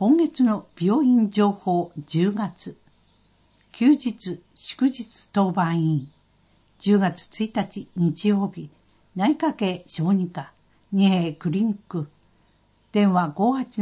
今月の病院情報10月。休日、祝日当番員。10月1日日曜日。内科系小児科。二平クリニック。電話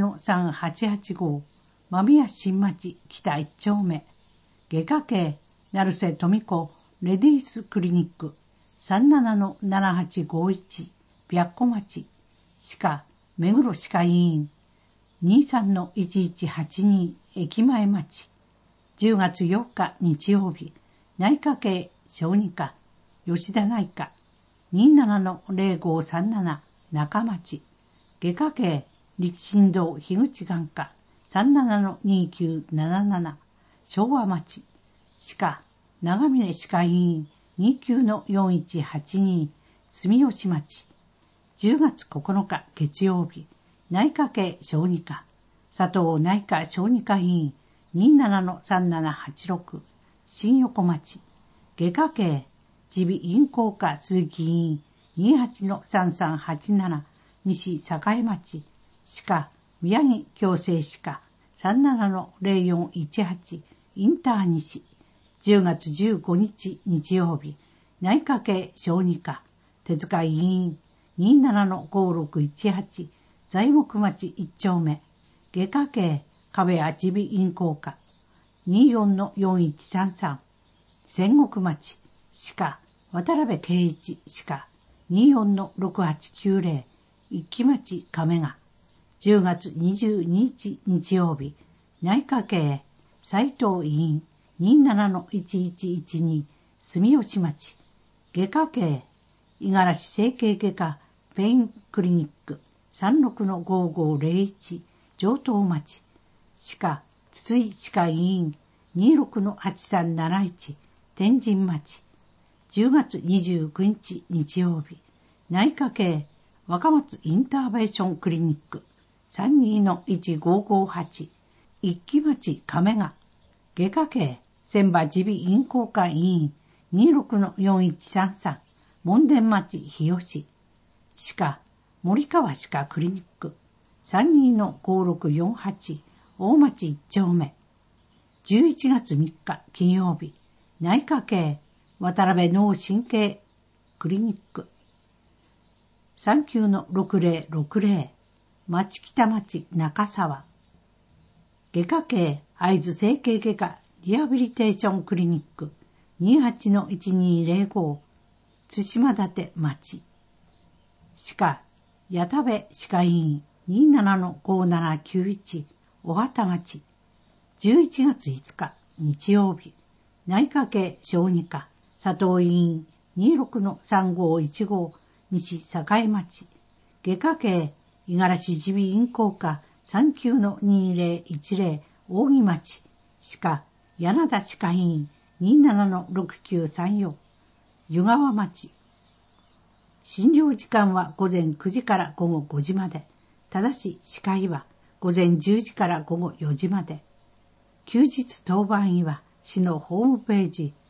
58-3885。間宮新町北1丁目。外科系成瀬富子レディースクリニック。37-7851。白子町。歯科目黒歯科医院。23-1182駅前町。10月4日日曜日。内科系小児科。吉田内科。27-0537中町。外科系力心堂樋口眼科。37-2977昭和町。歯科長峰歯科医院。29-4182住吉町。10月9日月曜日。内科系小児科。佐藤内科小児科医院。27-3786新横町。外科系耳鼻咽喉科鈴木医院。28-3387西栄町。歯科宮城矯正歯科。37-0418インター西。10月15日日曜日。内科系小児科。手塚医院。27-5618材木町1丁目。外科系壁谷耳鼻咽喉科。24-4133仙石町。歯科渡辺圭一歯科。24-6890一木町亀賀。10月22日日曜日。内科系斉藤医院。27-1112住吉町。外科系五十嵐整形外科ペインクリニック。36-5501上東町。歯科筒井歯科医院。26-8371天神町。10月29日日曜日。内科系若松インターベーションクリニック。32-1558一木町亀賀。外科系千葉耳鼻咽喉科医院。26-4133門田町日吉。歯科森川歯科クリニック。32-5648大町1丁目。11月3日金曜日。内科系渡辺脳神経クリニック。39-6060町北町中沢。外科系会津整形外科リハビリテーションクリニック。28-1205津島館町。歯科矢田部歯科医院。27-5791小畑町。11月5日日曜日。内科系小児科佐藤医院。26-3515西栄町。外科系五十嵐耳鼻咽喉科。39-2010大木町。歯科柳田歯科医院。27-6934湯川町。診療時間は午前9時から午後5時まで。ただし歯科医は午前10時から午後4時まで。休日当番医は市のホームページ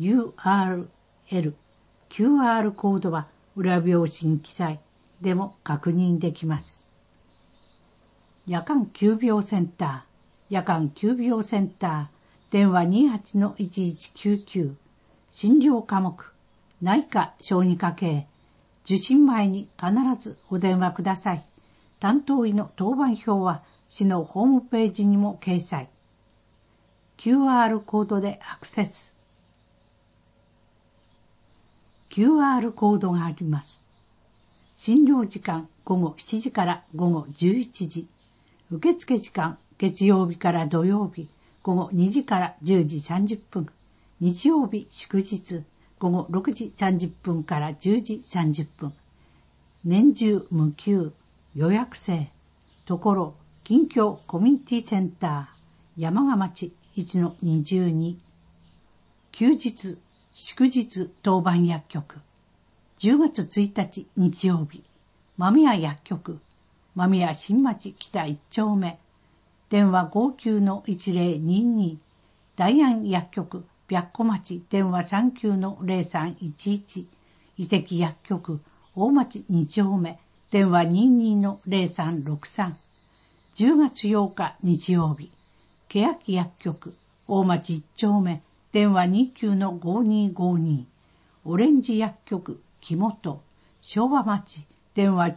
URL、QR コードは裏表紙に記載でも確認できます。夜間急病センター。夜間急病センター。電話 28-1199。診療科目。内科小児科系。受診前に必ずお電話ください。担当医の当番表は市のホームページにも掲載。QR コードでアクセス。QR コードがあります。診療時間午後7時から午後11時。受付時間月曜日から土曜日午後2時から10時30分。日曜日祝日午後6時30分から10時30分。年中無休予約制。ところ近況コミュニティセンター山賀町 1-22。休日祝日当番薬局。10月1日日曜日。間宮薬局。間宮新町北1丁目。電話 59-1022。大安薬局。白子町電話 39-0311。遺跡薬局。大町2丁目。電話 22-0363。 10月8日日曜日、欅薬局、大町1丁目、電話 29-5252、オレンジ薬局、木本、昭和町、電話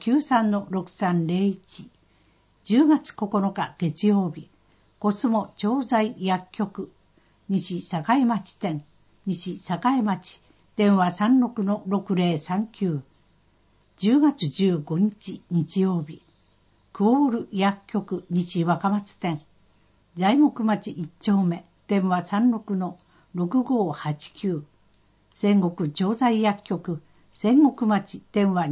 93-6301、10月9日月曜日、コスモ調剤薬局、西栄町店、西栄町、電話 36-6039、10月15日日曜日、クオール薬局西若松店、材木町1丁目、電話 36-6589、仙石調剤薬局、仙石町、電話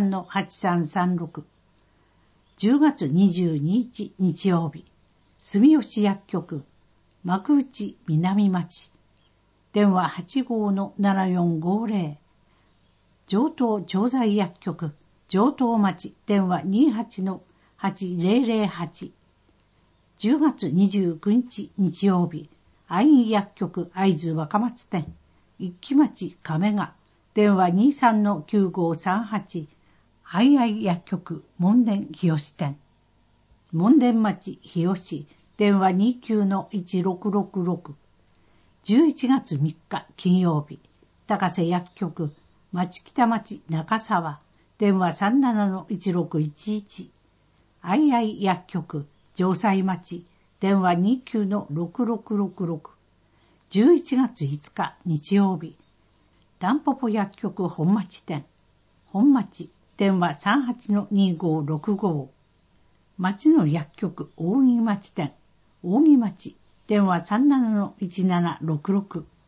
23-8336、10月22日日曜日、住吉薬局、幕内南町、電話 85-7450、上東調剤薬局、上東町、電話 28-8008、10月29日日曜日、愛薬局会津若松店、一木町亀賀、電話 23-9538、愛薬局門田日吉店、門田町日吉、電話 29-1666、11月3日金曜日、高瀬薬局、町北町中沢、電話 37-1611、愛薬局、城西町、電話 29-6666、11月5日日曜日、タンポポ薬局本町店、本町、電話 38-2565、町の薬局大木町店、大木町、電話 37-1766、